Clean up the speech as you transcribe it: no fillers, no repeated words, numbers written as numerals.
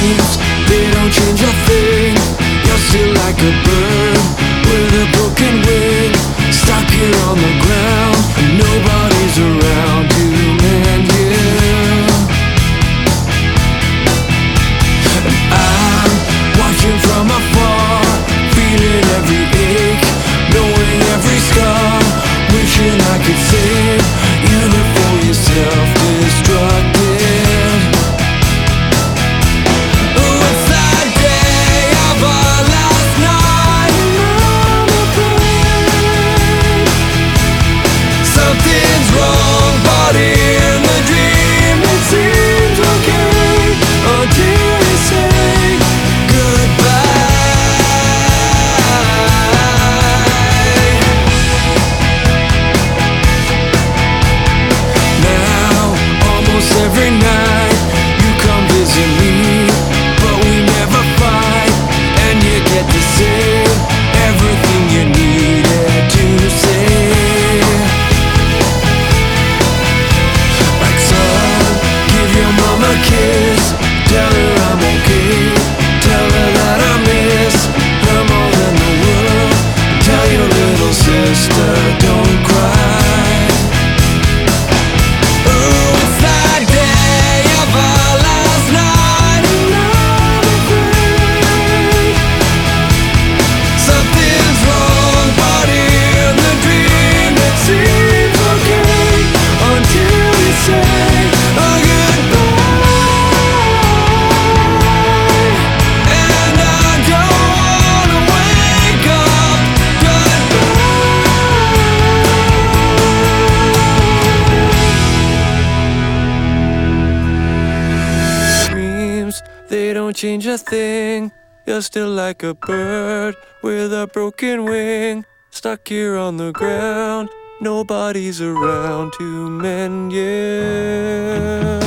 Dreams, they don't change a thing. You're still like a bird with a broken wing, stuck here on the ground, and nobody's around to mend you. And I'm watching from afar, feeling every ache, knowing every scar, wishing I could save you before you're self-destructed. Every night you come visit me, but we never fight, and you get to say everything you needed to say. Like son, give your mama a kiss, tell her I'm okay, tell her that I miss her more than the world, tell your little sister don't cry. They don't change a thing. You're still like a bird with a broken wing, stuck here on the ground. Nobody's around to mend you.